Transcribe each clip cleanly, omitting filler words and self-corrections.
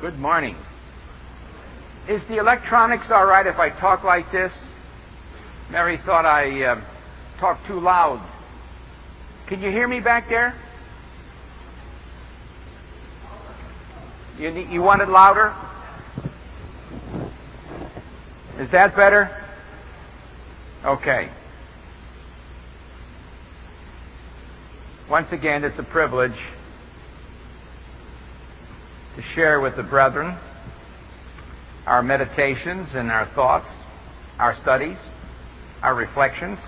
Good morning. Is the electronics all right if I talk like this? Mary thought I talked too loud. Can you hear me back there? You want it louder? Is that better? Okay. Once again, it's a privilege to share with the brethren our meditations and our thoughts, our studies, our reflections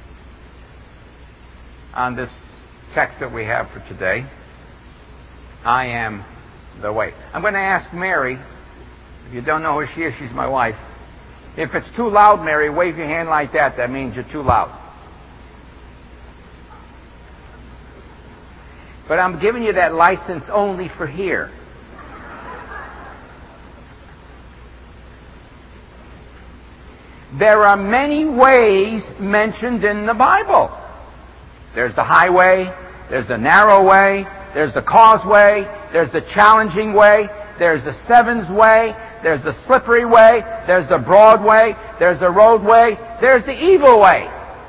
on this text that we have for today. I am the way. I'm going to ask Mary, if you don't know who she is, she's my wife. If it's too loud, Mary, wave your hand like that. That means you're too loud. But I'm giving you that license only for here. There are many ways mentioned in the Bible. There's the highway, there's the narrow way, there's the causeway, there's the challenging way, there's the sevens way, there's the slippery way, there's the broad way, there's the roadway, there's the evil way.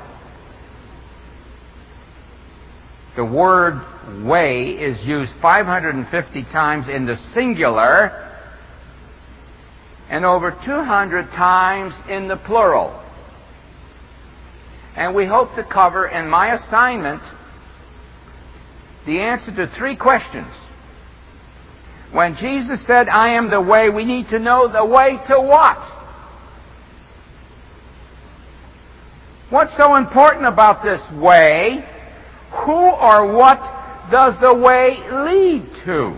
The word way is used 550 times in the singular and over 200 times in the plural. And we hope to cover in my assignment the answer to 3 questions. When Jesus said, I am the way, we need to know the way to what? What's so important about this way? Who or what does the way lead to?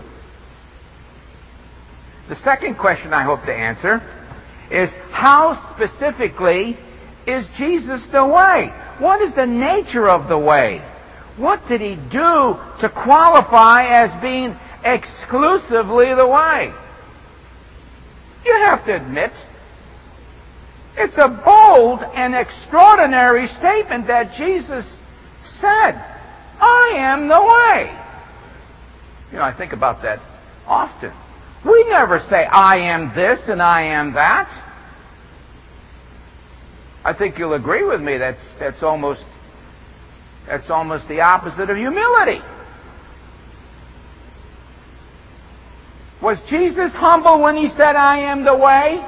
The second question I hope to answer is, how specifically is Jesus the way? What is the nature of the way? What did he do to qualify as being exclusively the way? You have to admit, it's a bold and extraordinary statement that Jesus said, I am the way. You know, I think about that often. We never say, I am this and I am that. I think you'll agree with me that's almost the opposite of humility. Was Jesus humble when he said, I am the way?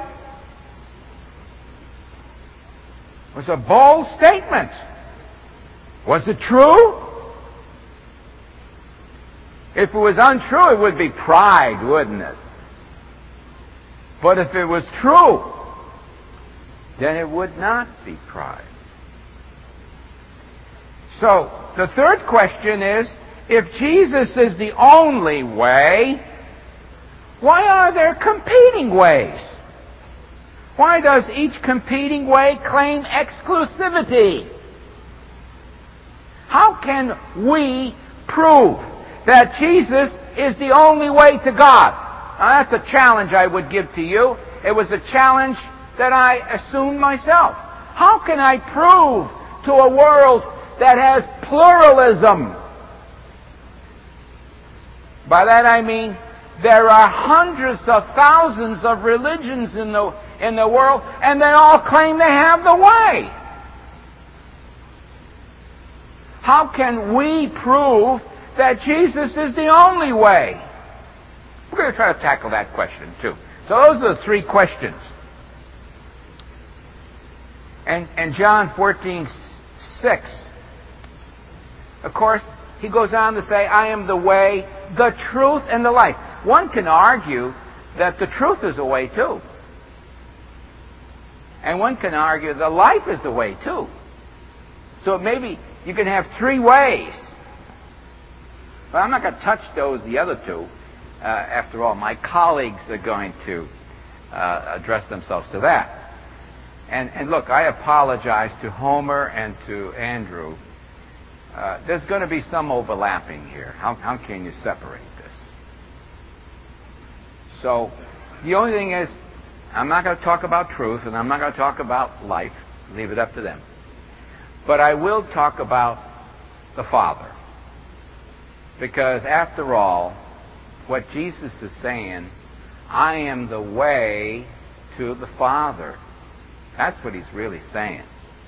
It was a bold statement. Was it true? If it was untrue, it would be pride, wouldn't it? But if it was true, then it would not be pride. So, the third question is, if Jesus is the only way, why are there competing ways? Why does each competing way claim exclusivity? How can we prove that Jesus is the only way to God? Now, that's a challenge I would give to you. It was a challenge that I assumed myself. How can I prove to a world that has pluralism? By that I mean there are hundreds of thousands of religions in the world, and they all claim they have the way. How can we prove that Jesus is the only way? We're going to try to tackle that question too. So those are the 3 questions. And John 14:6, of course, he goes on to say, I am the way, the truth, and the life. One can argue that the truth is the way too. And one can argue the life is the way too. So maybe you can have 3 ways. But I'm not going to touch the other 2. After all, my colleagues are going to address themselves to that. And look, I apologize to Homer and to Andrew. There's going to be some overlapping here. How can you separate this? So, the only thing is, I'm not going to talk about truth, and I'm not going to talk about life. Leave it up to them. But I will talk about the Father. Because after all, what Jesus is saying, I am the way to the Father. That's what he's really saying.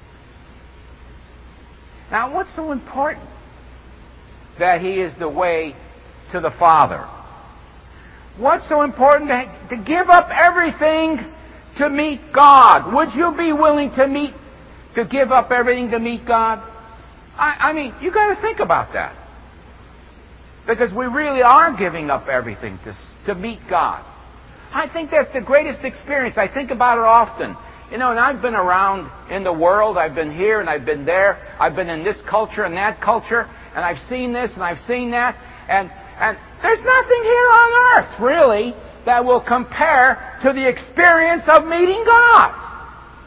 Now, what's so important? That he is the way to the Father. What's so important? To give up everything to meet God. Would you be willing to give up everything to meet God? I mean, you got to think about that. Because we really are giving up everything to meet God. I think that's the greatest experience. I think about it often. You know, and I've been around in the world. I've been here and I've been there. I've been in this culture and that culture. And I've seen this and I've seen that. And there's nothing here on earth, really, that will compare to the experience of meeting God.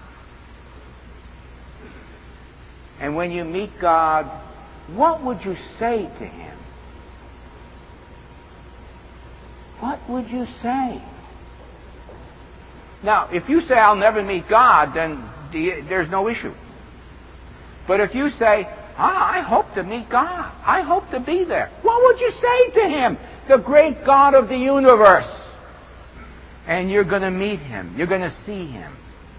And when you meet God, what would you say to Him? What would you say? Now, if you say, I'll never meet God, then there's no issue. But if you say, I hope to meet God. I hope to be there. What would you say to Him? The great God of the universe. And you're going to meet Him. You're going to see Him.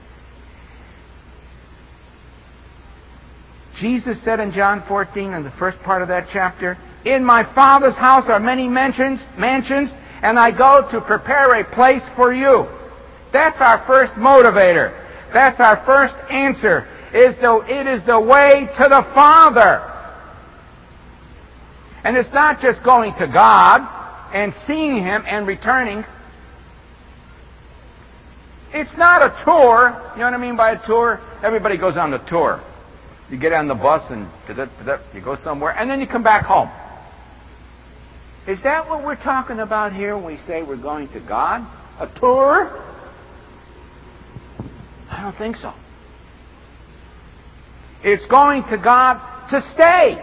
Jesus said in John 14, in the first part of that chapter, in my Father's house are many mansions, and I go to prepare a place for you. That's our first motivator. That's our first answer. It is the way to the Father. And it's not just going to God and seeing Him and returning. It's not a tour. You know what I mean by a tour? Everybody goes on the tour. You get on the bus and you go somewhere and then you come back home. Is that what we're talking about here when we say we're going to God? A tour? I don't think so. It's going to God to stay.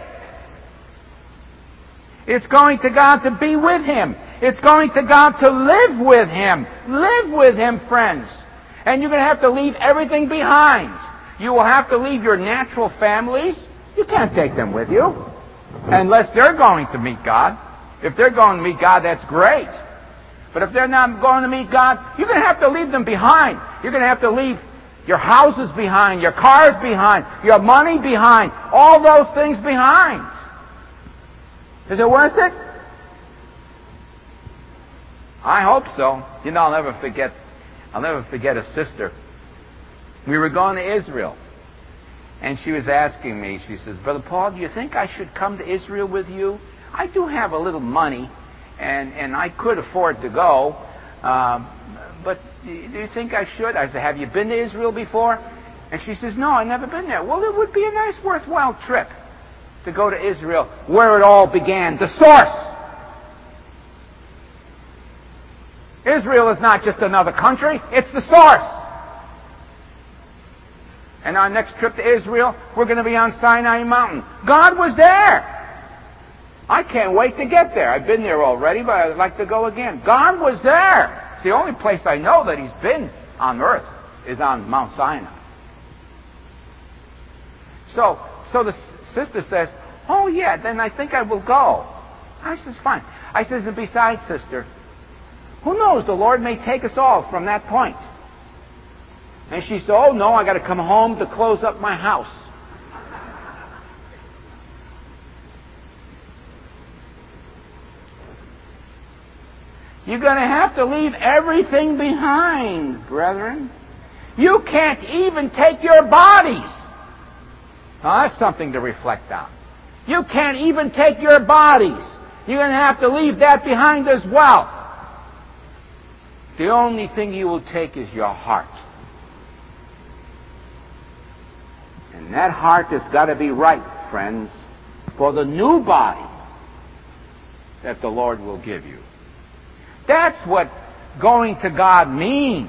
It's going to God to be with Him. It's going to God to live with Him. Live with Him, friends. And you're going to have to leave everything behind. You will have to leave your natural families. You can't take them with you. Unless they're going to meet God. If they're going to meet God, that's great. But if they're not going to meet God, you're going to have to leave them behind. You're going to have to leave your houses behind, your cars behind, your money behind, all those things behind. Is it worth it? I hope so. You know, I'll never forget a sister. We were going to Israel. And she was asking me, she says, Brother Paul, do you think I should come to Israel with you? I do have a little money, and I could afford to go. But do you think I should? I said, have you been to Israel before? And she says, no, I've never been there. Well, it would be a nice, worthwhile trip to go to Israel, where it all began, the source. Israel is not just another country, it's the source. And our next trip to Israel, we're going to be on Sinai Mountain. God was there. I can't wait to get there. I've been there already, but I'd like to go again. God was there. The only place I know that He's been on earth is on Mount Sinai. So the sister says, oh yeah, then I think I will go. I says, fine. I says, and besides, sister, who knows, the Lord may take us all from that point. And she said, oh no, I got to come home to close up my house. You're going to have to leave everything behind, brethren. You can't even take your bodies. Now, that's something to reflect on. You can't even take your bodies. You're going to have to leave that behind as well. The only thing you will take is your heart. And that heart has got to be right, friends, for the new body that the Lord will give you. That's what going to God means.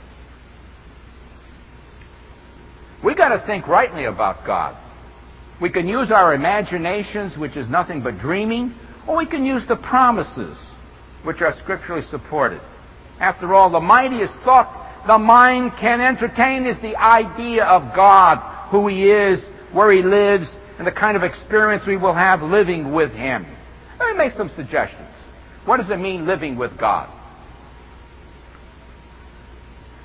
We got to think rightly about God. We can use our imaginations, which is nothing but dreaming, or we can use the promises, which are scripturally supported. After all, the mightiest thought the mind can entertain is the idea of God, who He is, where He lives, and the kind of experience we will have living with Him. Let me make some suggestions. What does it mean, living with God?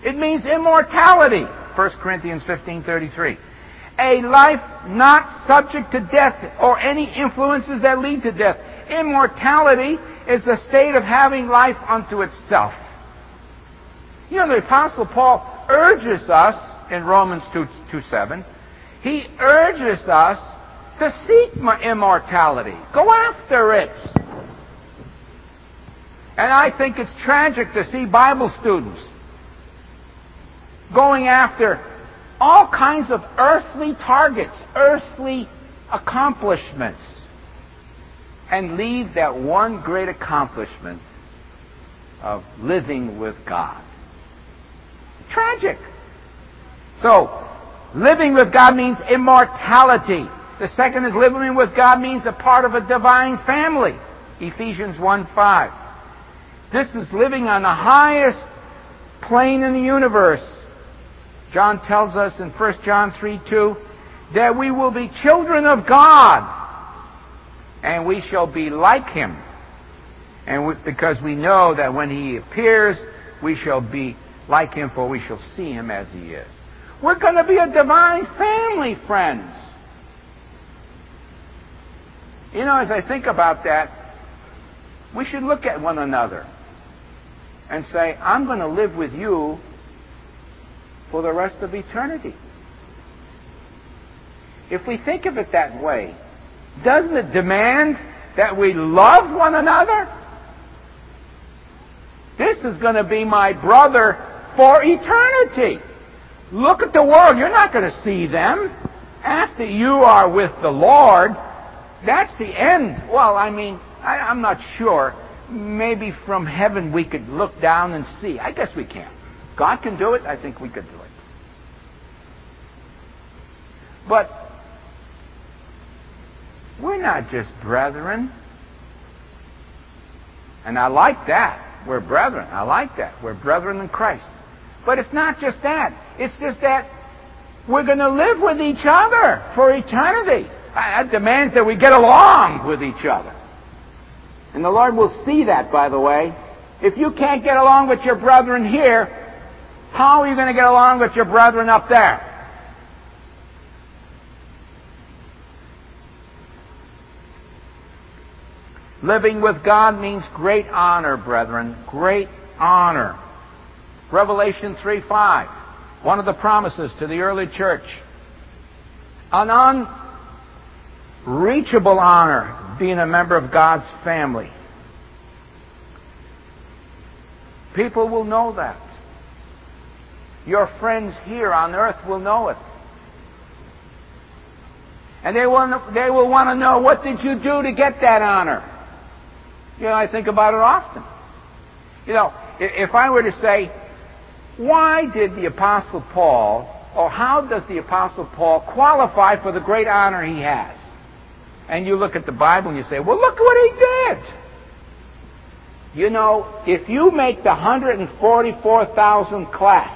It means immortality. 1 Corinthians 15:33. A life not subject to death or any influences that lead to death. Immortality is the state of having life unto itself. You know, the Apostle Paul urges us in Romans 2:7. He urges us to seek immortality. Go after it. And I think it's tragic to see Bible students going after all kinds of earthly targets, earthly accomplishments, and leave that one great accomplishment of living with God. Tragic. So, living with God means immortality. The second is living with God means a part of a divine family. Ephesians 1:5. This is living on the highest plane in the universe. John tells us in 1 John 3:2 that we will be children of God and we shall be like Him. And because we know that when He appears, we shall be like Him, for we shall see Him as He is. We're going to be a divine family, friends. You know, as I think about that, we should look at one another and say, I'm going to live with you for the rest of eternity. If we think of it that way, doesn't it demand that we love one another? This is going to be my brother for eternity. Look at the world. You're not going to see them. After you are with the Lord, that's the end. Well, I mean, I'm not sure. Maybe from heaven we could look down and see. I guess we can. God can do it. I think we could do it. But we're not just brethren. And I like that. We're brethren. I like that. We're brethren in Christ. But it's not just that. It's just that we're going to live with each other for eternity. That demands that we get along with each other. And the Lord will see that, by the way. If you can't get along with your brethren here, how are you going to get along with your brethren up there? Living with God means great honor, brethren. Great honor. Revelation 3:5, one of the promises to the early church. An unreachable honor being a member of God's family. People will know that. Your friends here on earth will know it. And they will want to know, what did you do to get that honor? You know, I think about it often. You know, if I were to say, why did the Apostle Paul, or how does the Apostle Paul qualify for the great honor he has? And you look at the Bible and you say, well, look what he did. You know, if you make the 144,000 class,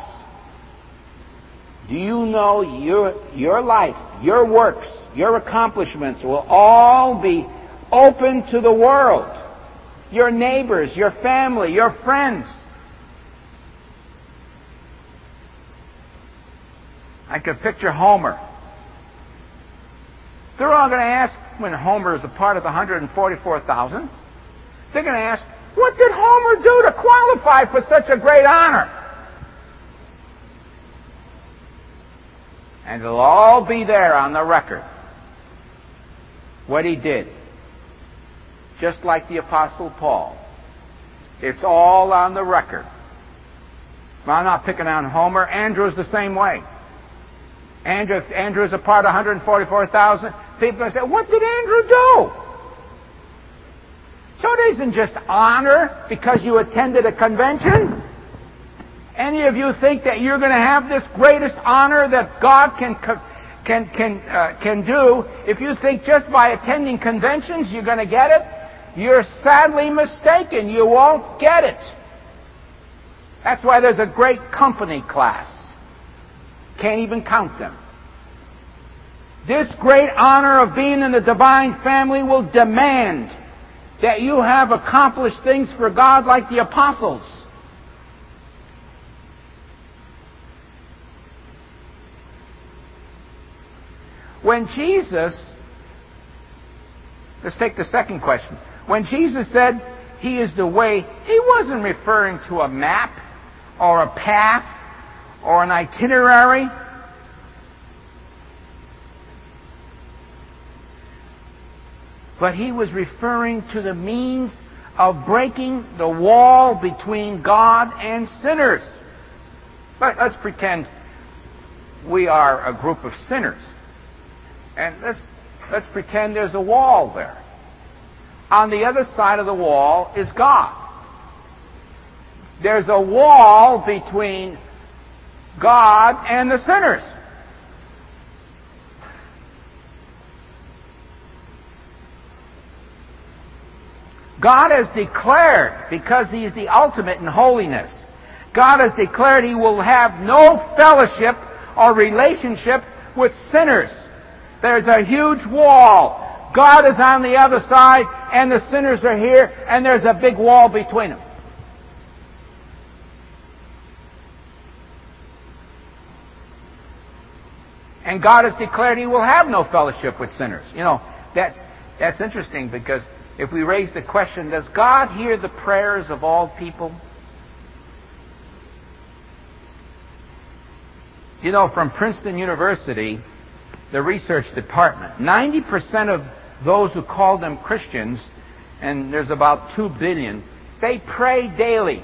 do you know your life, your works, your accomplishments will all be open to the world? Your neighbors, your family, your friends. I could picture Homer. They're all going to ask, when Homer is a part of the 144,000, they're going to ask, what did Homer do to qualify for such a great honor? And it'll all be there on the record. What he did. Just like the Apostle Paul. It's all on the record. Well, I'm not picking on Homer. Andrew's the same way. Andrew's a part of 144,000. People are going to say, what did Andrew do? So it isn't just honor because you attended a convention. Any of you think that you're going to have this greatest honor that God can do? If you think just by attending conventions you're going to get it, you're sadly mistaken. You won't get it. That's why there's a great company class. Can't even count them. This great honor of being in the divine family will demand that you have accomplished things for God like the apostles. When Jesus, let's take the second question. When Jesus said He is the way, He wasn't referring to a map or a path or an itinerary. But He was referring to the means of breaking the wall between God and sinners. But let's pretend we are a group of sinners. And let's pretend there's a wall there. On the other side of the wall is God. There's a wall between God and the sinners. God has declared, because He is the ultimate in holiness, God has declared He will have no fellowship or relationship with sinners. There's a huge wall. God is on the other side, and the sinners are here, and there's a big wall between them. And God has declared He will have no fellowship with sinners. You know, that's interesting, because if we raise the question, does God hear the prayers of all people? You know, from Princeton University, the research department, 90% of those who call them Christians, and there's about 2 billion, they pray daily.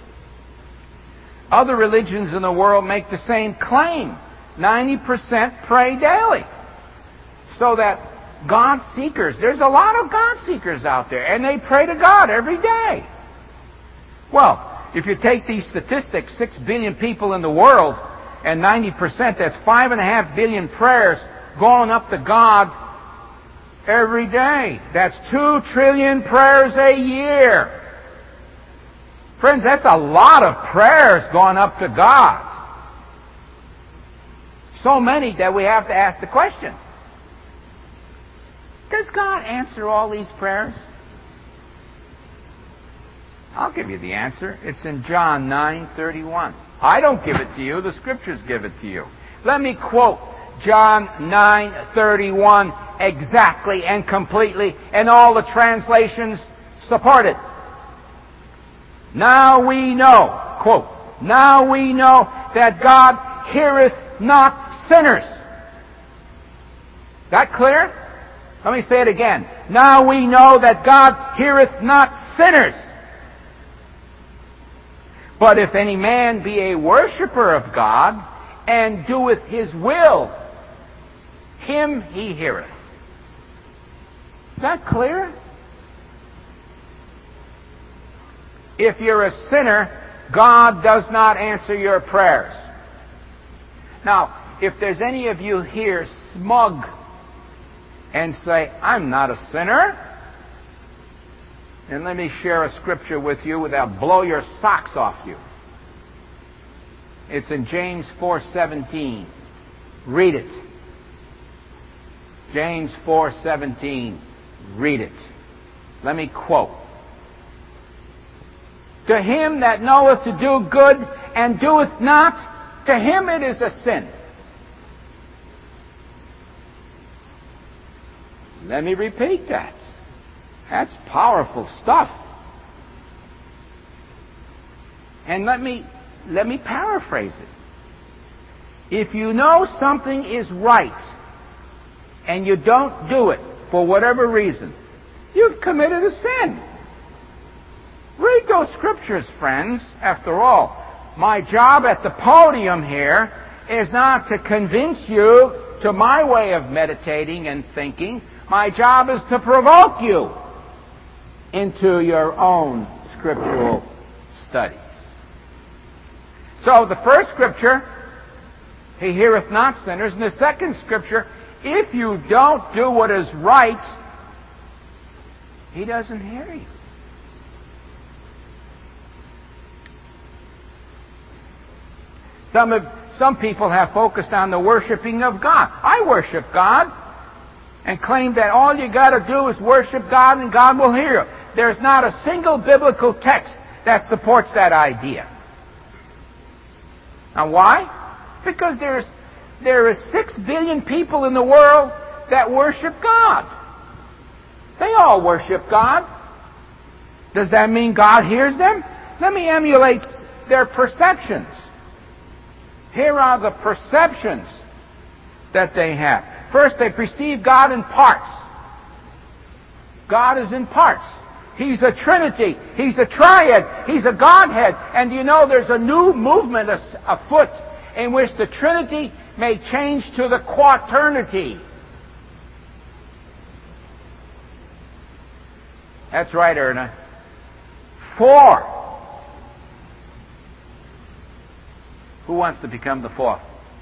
Other religions in the world make the same claim. 90% pray daily. So that God seekers, there's a lot of God seekers out there, and they pray to God every day. Well, if you take these statistics, 6 billion people in the world, and 90%, that's 5.5 billion prayers going up to God every day. That's 2 trillion prayers a year. Friends, that's a lot of prayers going up to God. So many that we have to ask the question, does God answer all these prayers? I'll give you the answer. It's in John 9:31. I don't give it to you. The Scriptures give it to you. Let me quote John 9:31 exactly and completely, and all the translations support it. Now we know, quote, now we know that God heareth not sinners. That clear? Let me say it again. Now we know that God heareth not sinners. But if any man be a worshipper of God, and doeth His will, him He heareth. Is that clear? If you're a sinner, God does not answer your prayers. Now, if there's any of you here smug and say, I'm not a sinner, and let me share a scripture with you that'll blow your socks off you. It's in James 4:17. Read it. James 4:17. Read it. Let me quote. To him that knoweth to do good and doeth not, to him it is a sin. Let me repeat that. That's powerful stuff. And let me paraphrase it. If you know something is right and you don't do it for whatever reason, you've committed a sin. Read those scriptures, friends. After all, my job at the podium here is not to convince you to my way of meditating and thinking. My job is to provoke you into your own scriptural study. So the first scripture, He heareth not sinners. And the second scripture, if you don't do what is right, He doesn't hear you. Some people have focused on the worshiping of God. I worship God and claim that all you got to do is worship God and God will hear you. There's not a single biblical text that supports that idea. Now why? Because there's there are 6 billion people in the world that worship God. They all worship God. Does that mean God hears them? Let me emulate their perceptions. Here are the perceptions that they have. First, they perceive God in parts. God is in parts. He's a Trinity. He's a Triad. He's a Godhead. And you know there's a new movement afoot in which the Trinity may change to the Quaternity. That's right, Erna. 4. Who wants to become the 4th?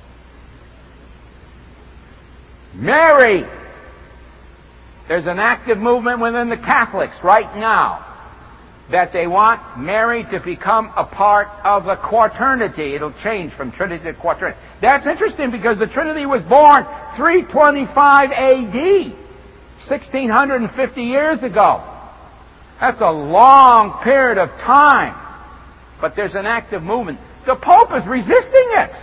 Mary! There's an active movement within the Catholics right now that they want Mary to become a part of the Quaternity. It'll change from Trinity to Quaternity. That's interesting because the Trinity was born 325 A.D., 1,650 years ago. That's a long period of time. But there's an active movement. The Pope is resisting it.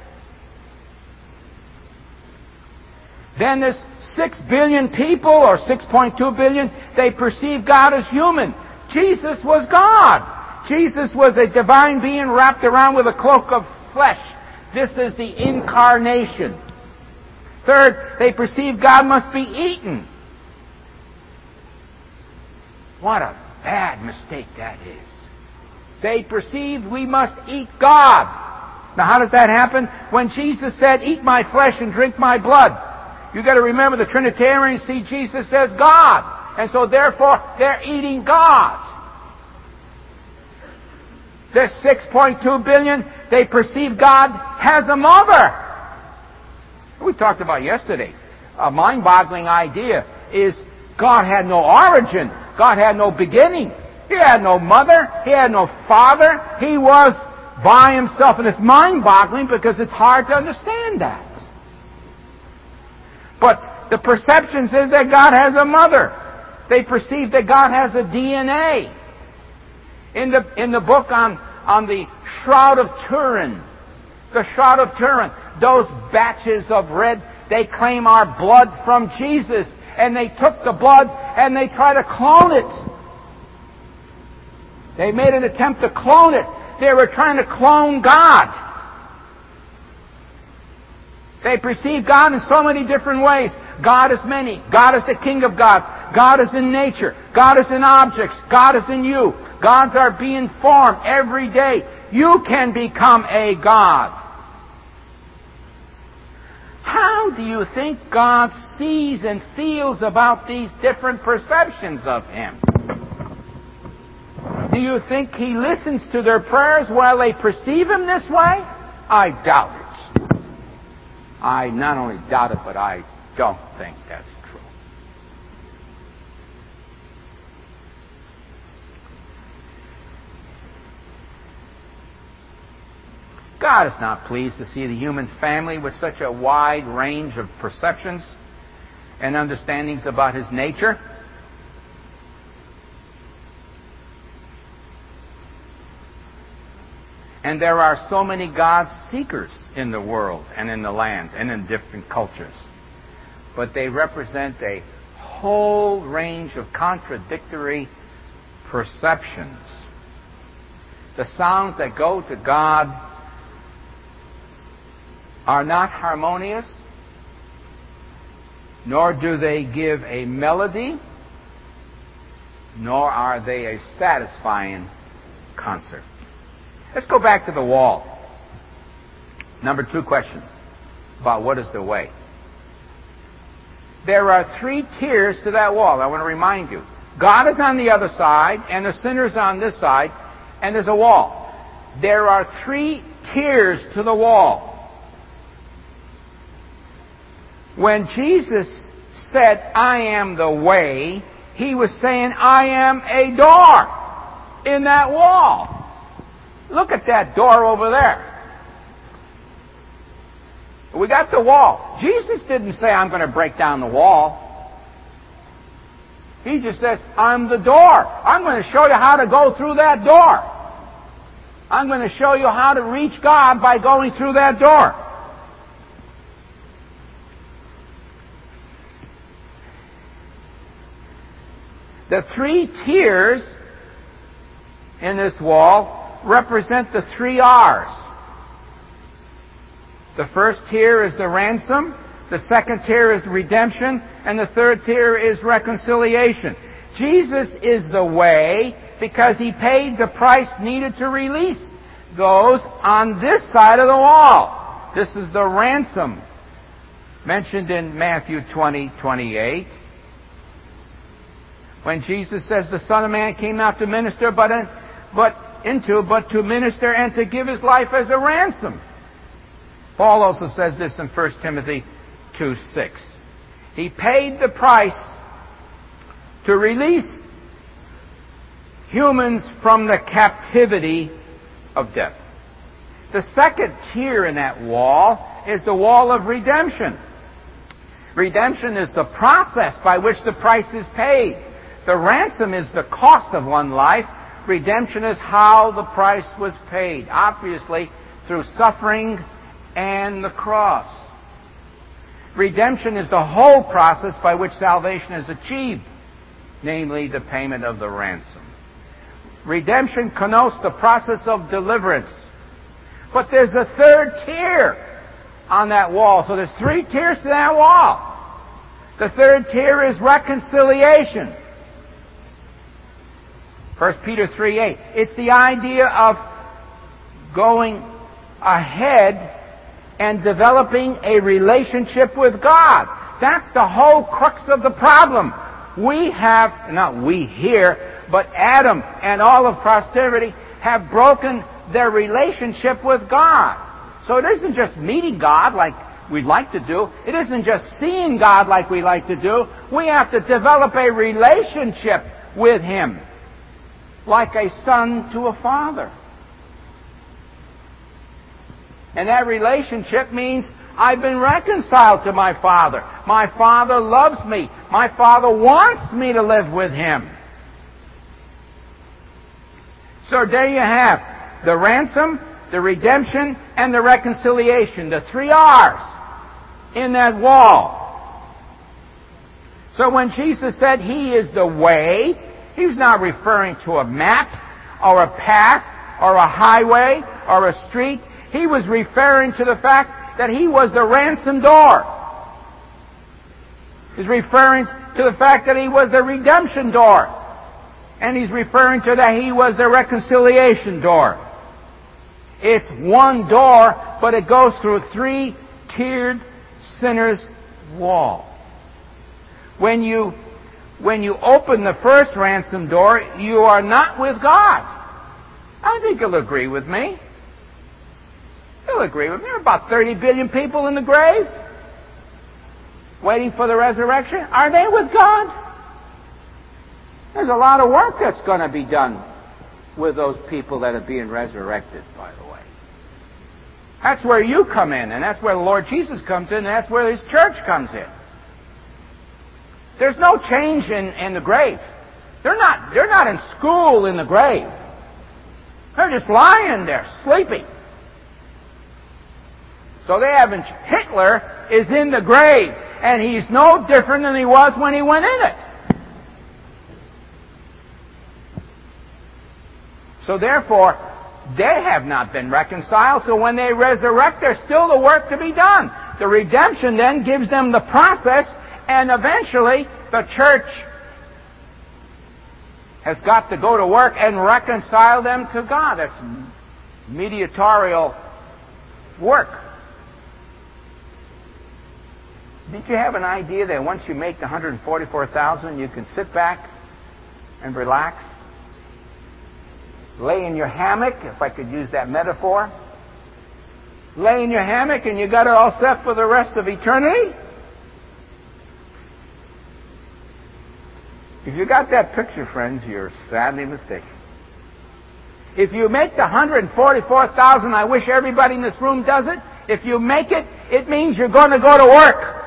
Then there's 6 billion people, or 6.2 billion, they perceive God as human. Jesus was God. Jesus was a divine being wrapped around with a cloak of flesh. This is the incarnation. Third, they perceive God must be eaten. What a bad mistake that is. They perceived we must eat God. Now how does that happen? When Jesus said, "Eat my flesh and drink my blood," you got to remember the Trinitarians see Jesus as God. And so therefore they're eating God. This 6.2 billion, they perceive God has a mother. We talked about yesterday. A mind-boggling idea is God had no origin. God had no beginning. He had no mother. He had no father. He was by himself. And it's mind-boggling because it's hard to understand that. But the perception is that God has a mother. They perceive that God has a DNA. In the book on the Shroud of Turin, those batches of red, they claim are blood from Jesus. And they took the blood and they tried to clone it. They made an attempt to clone it. They were trying to clone God. They perceive God in so many different ways. God is many. God is the King of gods. God is in nature. God is in objects. God is in you. Gods are being formed every day. You can become a God. How do you think God sees and feels about these different perceptions of Him? Do you think He listens to their prayers while they perceive Him this way? I doubt it. I not only doubt it, but I don't think that's true. God is not pleased to see the human family with such a wide range of perceptions and understandings about His nature. And there are so many God seekers in the world and in the lands and in different cultures. But they represent a whole range of contradictory perceptions. The sounds that go to God are not harmonious, nor do they give a melody, nor are they a satisfying concert. Let's go back to the wall. Number 2 question about what is the way. There are 3 tiers to that wall. I want to remind you. God is on the other side, and the sinner is on this side, and there's a wall. There are 3 tiers to the wall. When Jesus said, "I am the way," He was saying, "I am a door in that wall." Look at that door over there. We got the wall. Jesus didn't say, "I'm going to break down the wall." He just says, "I'm the door. I'm going to show you how to go through that door. I'm going to show you how to reach God by going through that door." The 3 tiers in this wall represent the 3 R's. The first tier is the ransom, the second tier is redemption, and the third tier is reconciliation. Jesus is the way because He paid the price needed to release those on this side of the wall. This is the ransom mentioned in Matthew 20:28. When Jesus says the Son of Man came not to minister but to minister and to give His life as a ransom. Paul also says this in 1 Timothy 2:6. He paid the price to release humans from the captivity of death. The second tier in that wall is the wall of redemption. Redemption is the process by which the price is paid. The ransom is the cost of one life. Redemption is how the price was paid. Obviously, through suffering and the cross. Redemption is the whole process by which salvation is achieved, namely the payment of the ransom. Redemption connotes the process of deliverance. But there's a third tier on that wall. So there's 3 tiers to that wall. The third tier is reconciliation. 1 Peter 3:8. It's the idea of going ahead and developing a relationship with God. That's the whole crux of the problem. We have, not we here, but Adam and all of posterity have broken their relationship with God. So it isn't just meeting God like we'd like to do. It isn't just seeing God like we like to do. We have to develop a relationship with Him, like a son to a father. And that relationship means I've been reconciled to my Father. My Father loves me. My Father wants me to live with Him. So there you have the ransom, the redemption, and the reconciliation. The 3 R's in that wall. So when Jesus said He is the way, He's not referring to a map or a path or a highway or a street. He was referring to the fact that He was the ransom door. He's referring to the fact that He was the redemption door. And He's referring to that He was the reconciliation door. It's one door, but it goes through a 3-tiered sinner's wall. When you open the first ransom door, you are not with God. I think you'll agree with me. You'll agree with me. There are about 30 billion people in the grave waiting for the resurrection. Are they with God? There's a lot of work that's going to be done with those people that are being resurrected, by the way. That's where you come in, and that's where the Lord Jesus comes in, and that's where His church comes in. There's no change in the grave. They're not in school in the grave. They're just lying there, sleeping. So they haven't. Hitler is in the grave, and he's no different than he was when he went in it. So therefore, they have not been reconciled. So when they resurrect, there's still the work to be done. The redemption then gives them the process, and eventually the church has got to go to work and reconcile them to God. That's mediatorial work. Did you have an idea that once you make the 144,000, you can sit back and relax? Lay in your hammock, if I could use that metaphor. Lay in your hammock and you got it all set for the rest of eternity? If you got that picture, friends, you're sadly mistaken. If you make the 144,000, I wish everybody in this room does it. If you make it, it means you're going to go to work.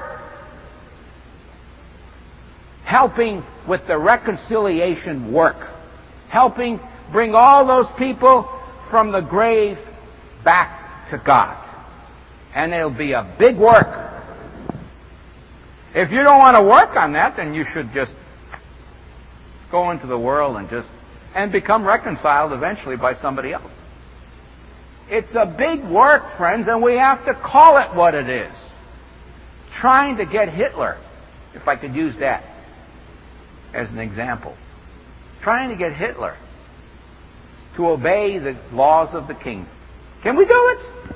Helping with the reconciliation work. Helping bring all those people from the grave back to God. And it'll be a big work. If you don't want to work on that, then you should just go into the world and become reconciled eventually by somebody else. It's a big work, friends, and we have to call it what it is. Trying to get Hitler, if I could use that as an example. Trying to get Hitler to obey the laws of the kingdom. Can we do it?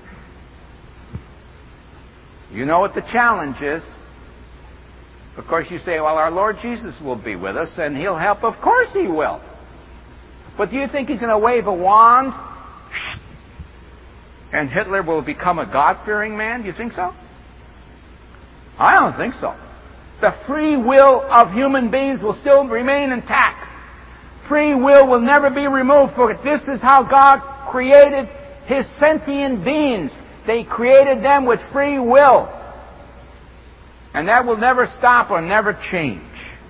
You know what the challenge is. Of course, you say, well, our Lord Jesus will be with us and He'll help. Of course He will. But do you think He's going to wave a wand and Hitler will become a God-fearing man? Do you think so? I don't think so. The free will of human beings will still remain intact. Free will will never be removed, for this is how God created His sentient beings. They created them with free will. And that will never stop or never change.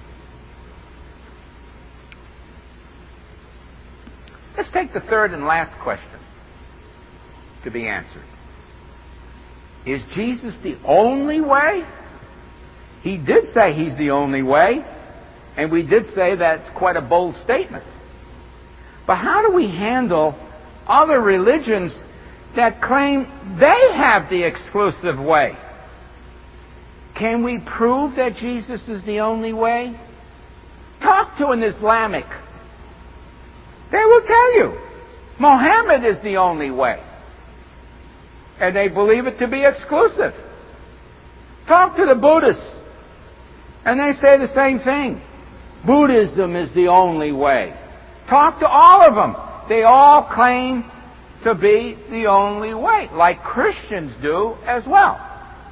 Let's take the third and last question to be answered. Is Jesus the only way? He did say He's the only way, and we did say that's quite a bold statement. But how do we handle other religions that claim they have the exclusive way? Can we prove that Jesus is the only way? Talk to an Islamic. They will tell you Muhammad is the only way. And they believe it to be exclusive. Talk to the Buddhists. And they say the same thing. Buddhism is the only way. Talk to all of them. They all claim to be the only way, like Christians do as well.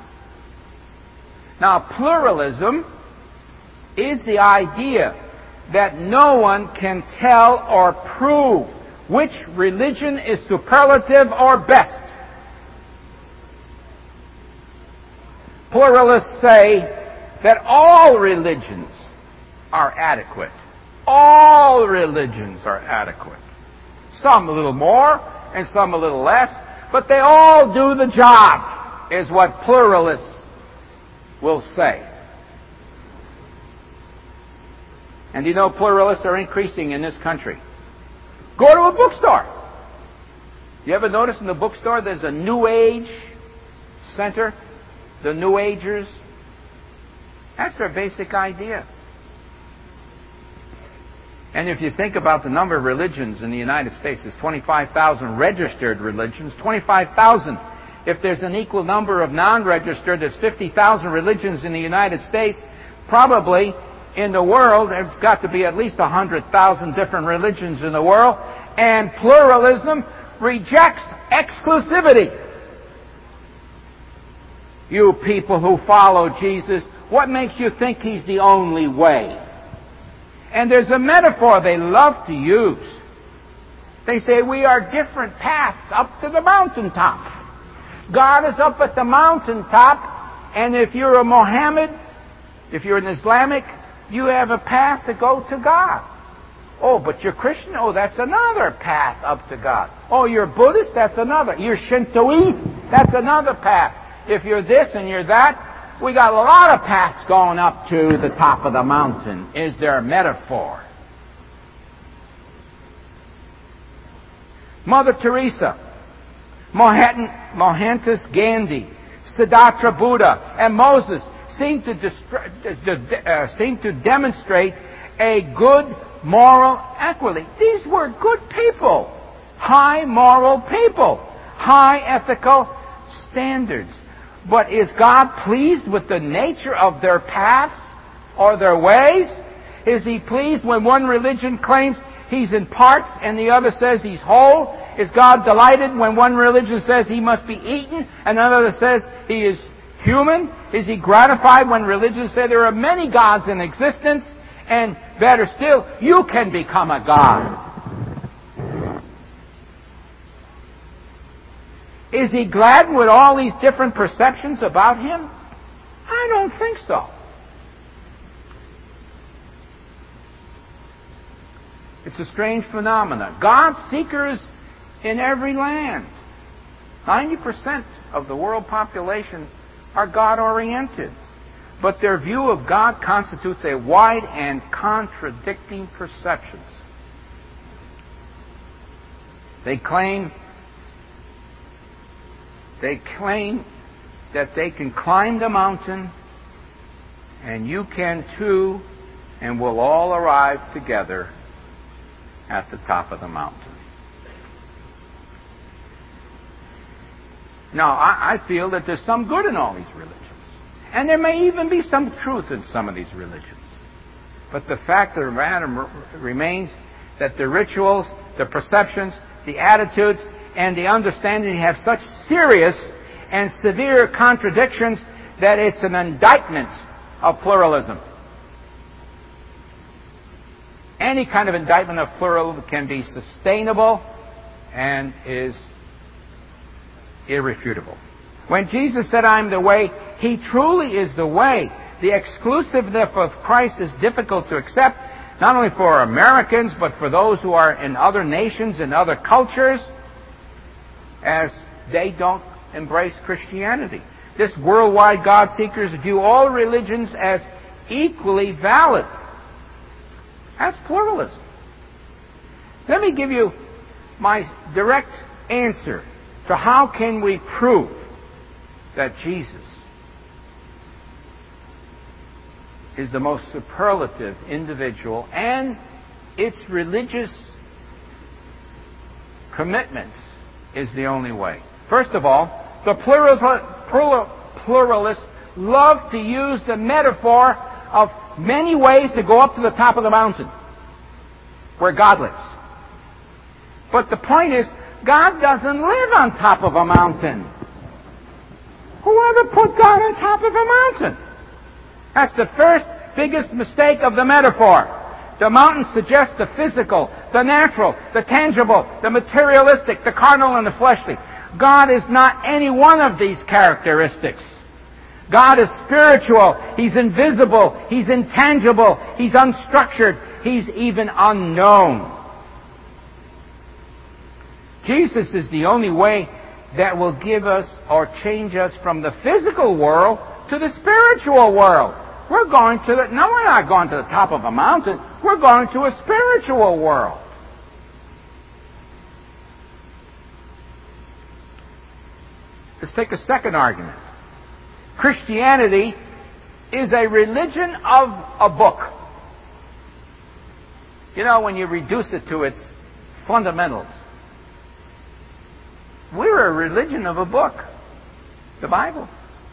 Now, pluralism is the idea that no one can tell or prove which religion is superlative or best. Pluralists say that all religions are adequate. All religions are adequate. Some a little more and some a little less, but they all do the job, is what pluralists will say. And you know, pluralists are increasing in this country. Go to a bookstore. You ever notice in the bookstore there's a New Age center? The New Agers? That's their basic idea. And if you think about the number of religions in the United States, there's 25,000 registered religions. 25,000. If there's an equal number of non-registered, there's 50,000 religions in the United States. Probably in the world, there's got to be at least 100,000 different religions in the world. And pluralism rejects exclusivity. You people who follow Jesus, what makes you think He's the only way? And there's a metaphor they love to use. They say we are different paths up to the mountaintop. God is up at the mountaintop, and if you're a Mohammed, if you're an Islamic, you have a path to go to God. Oh, but you're Christian? Oh, that's another path up to God. Oh, you're Buddhist? That's another. You're Shintoist? That's another path. If you're this and you're that, we got a lot of paths going up to the top of the mountain, is their metaphor. Mother Teresa, Mohandas Gandhi, Siddhartha Buddha, and Moses seem to demonstrate a good moral equity. These were good people, high moral people, high ethical standards. But is God pleased with the nature of their paths or their ways? Is He pleased when one religion claims He's in parts and the other says He's whole? Is God delighted when one religion says He must be eaten and another says He is human? Is He gratified when religions say there are many gods in existence? And better still, you can become a god. Is He glad with all these different perceptions about Him? I don't think so. It's a strange phenomenon. God seekers in every land. 90% of the world population are God-oriented. but their view of God constitutes a wide and contradicting perception. They claim that they can climb the mountain, and you can too, and we'll all arrive together at the top of the mountain. Now, I feel that there's some good in all these religions. And there may even be some truth in some of these religions. But the fact of the matter remains that the rituals, the perceptions, the attitudes, and the understanding have such serious and severe contradictions that it's an indictment of pluralism. Any kind of indictment of pluralism can be sustainable and is irrefutable. When Jesus said, "I'm the way," He truly is the way. The exclusiveness of Christ is difficult to accept, not only for Americans, but for those who are in other nations and other cultures, as they don't embrace Christianity. This worldwide God-seekers view all religions as equally valid. That's pluralism. Let me give you my direct answer to how can we prove that Jesus is the most superlative individual and its religious commitments is the only way. First of all, the pluralists love to use the metaphor of many ways to go up to the top of the mountain where God lives. But the point is, God doesn't live on top of a mountain. Whoever put God on top of a mountain? That's the first biggest mistake of the metaphor. The mountain suggests the physical, the natural, the tangible, the materialistic, the carnal, and the fleshly. God is not any one of these characteristics. God is spiritual. He's invisible. He's intangible. He's unstructured. He's even unknown. Jesus is the only way that will give us or change us from the physical world to the spiritual world. We're not going to the top of a mountain. We're going to a spiritual world. Let's take a second argument. Christianity is a religion of a book. You know, when you reduce it to its fundamentals. We're a religion of a book, the Bible.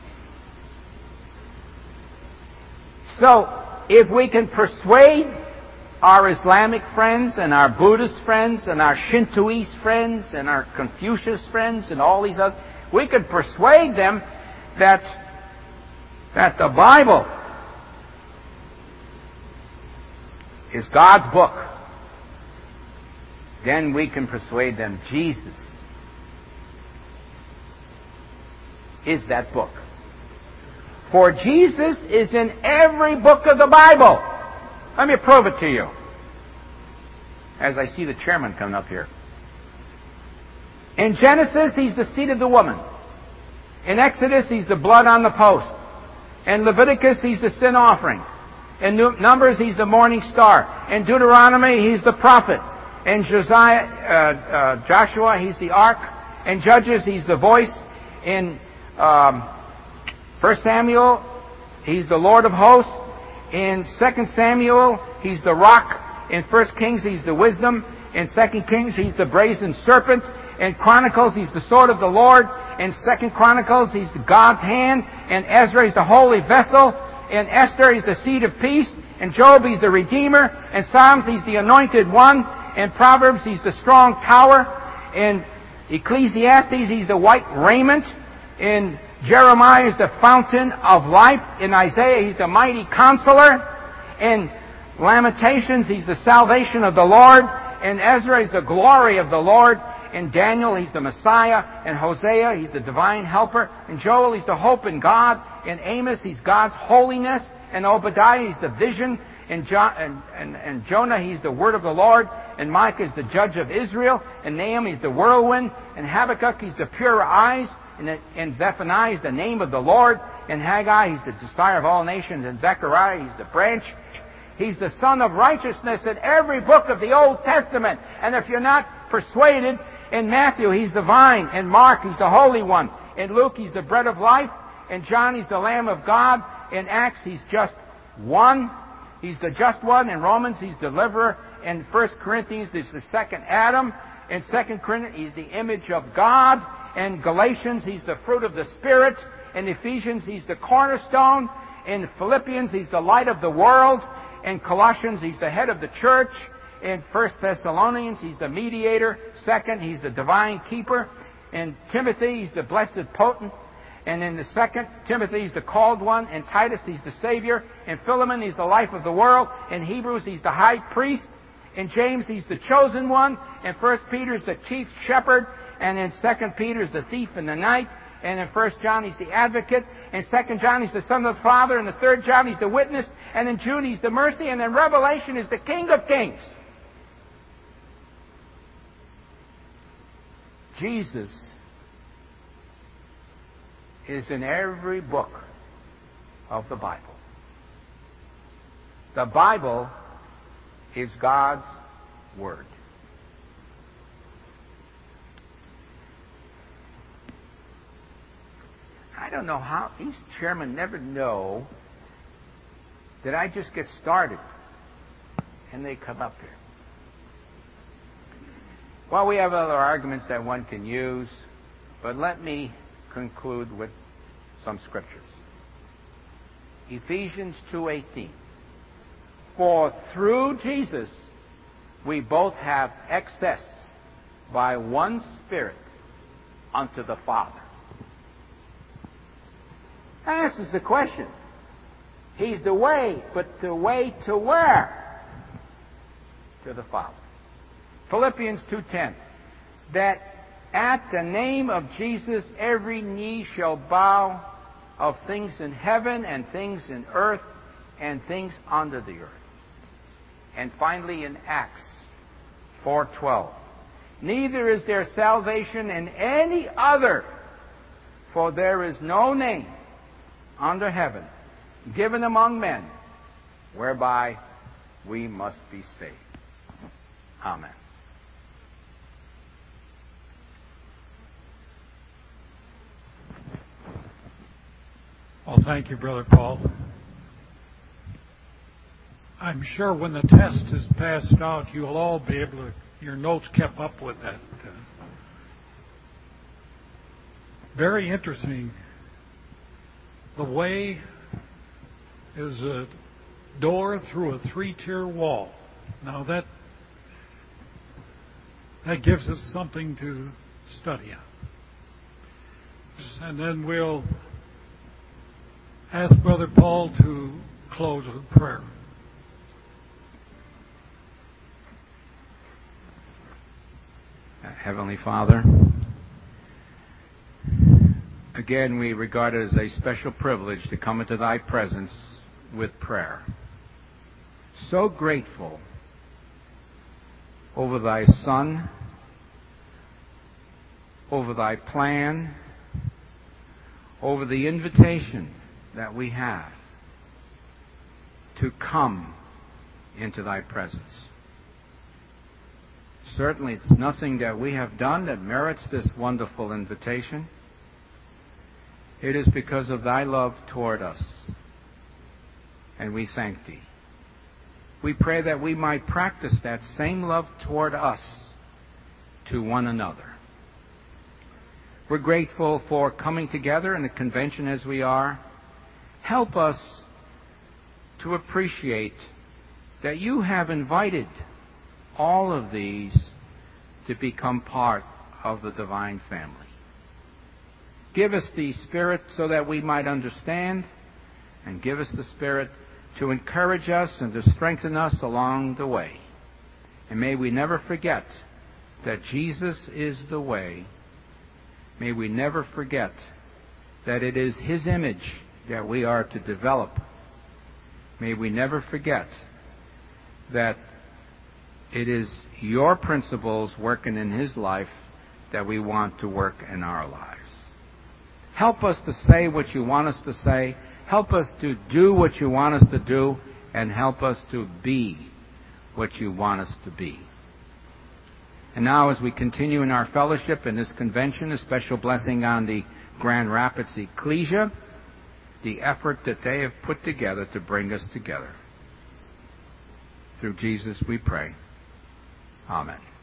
So, if we can persuade our Islamic friends and our Buddhist friends and our Shintoist friends and our Confucius friends and all these others, we could persuade them that the Bible is God's book. Then we can persuade them Jesus is that book. For Jesus is in every book of the Bible. Let me prove it to you. As I see the chairman coming up here. In Genesis, He's the seed of the woman. In Exodus, He's the blood on the post. In Leviticus, He's the sin offering. In Numbers, He's the morning star. In Deuteronomy, He's the prophet. In Joshua, He's the ark. In Judges, He's the voice. In 1 Samuel, He's the Lord of hosts. In 2 Samuel, He's the rock. In 1 Kings, He's the wisdom. In 2 Kings, He's the brazen serpent. In Chronicles, He's the sword of the Lord. In 2 Chronicles, He's God's hand. In Ezra, He's the holy vessel. In Esther, He's the seed of peace. In Job, He's the Redeemer. In Psalms, He's the anointed one. In Proverbs, He's the strong tower. In Ecclesiastes, He's the white raiment. In Jeremiah, He's the fountain of life. In Isaiah, He's the mighty counselor. In Lamentations, He's the salvation of the Lord. In Ezra, He's the glory of the Lord. In Daniel, He's the Messiah. In Hosea, He's the divine helper. In Joel, He's the hope in God. In Amos, He's God's holiness. In Obadiah, He's the vision. In Jonah, He's the word of the Lord. In Micah, He's the judge of Israel. In Nahum, He's the whirlwind. In Habakkuk, He's the pure eyes. In Zephaniah, he's the name of the Lord. In Haggai, he's the desire of all nations. In Zechariah, he's the branch. He's the Son of righteousness in every book of the Old Testament. And if you're not persuaded, in Matthew, he's the vine. In Mark, he's the Holy One. In Luke, he's the bread of life. In John, he's the Lamb of God. In Acts, he's just one. He's the just one. In Romans, he's deliverer. In 1 Corinthians, he's the second Adam. In 2 Corinthians, he's the image of God. In Galatians, he's the fruit of the Spirit. In Ephesians, he's the cornerstone. In Philippians, he's the light of the world. In Colossians, he's the head of the church. In 1 Thessalonians, he's the mediator. Second, he's the divine keeper. In Timothy, he's the blessed potent. And in the 2 Timothy, he's the called one. In Titus, he's the Savior. In Philemon, he's the life of the world. In Hebrews, he's the high priest. In James, he's the chosen one. In 1 Peter, he's the chief shepherd. And in 2 Peter, he's the thief in the night. And in 1 John, he's the advocate. In 2 John, he's the Son of the Father. In the 3rd John, he's the witness. And in Jude, he's the mercy. And in Revelation, he's the King of Kings. Jesus is in every book of the Bible. The Bible is God's Word. I don't know how these chairmen never know that I just get started and they come up here. Well, we have other arguments that one can use, but let me conclude with some scriptures. Ephesians 2:18. For through Jesus we both have access by one Spirit unto the Father. That answers the question. He's the way, but the way to where? To the Father. Philippians 2:10. That at the name of Jesus every knee shall bow, of things in heaven and things in earth and things under the earth. And finally in Acts 4:12. Neither is there salvation in any other, for there is no name under heaven given among men whereby we must be saved. Amen. Well, thank you, Brother Paul. I'm sure when the test is passed out, you'll all be able to, your notes kept up with that. Very interesting. The way is a door through a 3-tier wall. Now that gives us something to study on. And then we'll ask Brother Paul to close with prayer. Heavenly Father, again we regard it as a special privilege to come into Thy presence with prayer. So grateful over Thy Son, over Thy plan, over the invitation that we have to come into Thy presence. Certainly it's nothing that we have done that merits this wonderful invitation. It is because of Thy love toward us. And we thank Thee. We pray that we might practice that same love toward us to one another. We're grateful for coming together in a convention as we are. Help us to appreciate that You have invited all of these to become part of the divine family. Give us the Spirit so that we might understand, and give us the Spirit to encourage us and to strengthen us along the way. And may we never forget that Jesus is the way. May we never forget that it is His image that we are to develop. May we never forget that it is Your principles working in His life that we want to work in our lives. Help us to say what you want us to say. Help us to do what you want us to do. And help us to be what you want us to be. And now, as we continue in our fellowship in this convention, a special blessing on the Grand Rapids Ecclesia, the effort that they have put together to bring us together. Through Jesus we pray. Amen.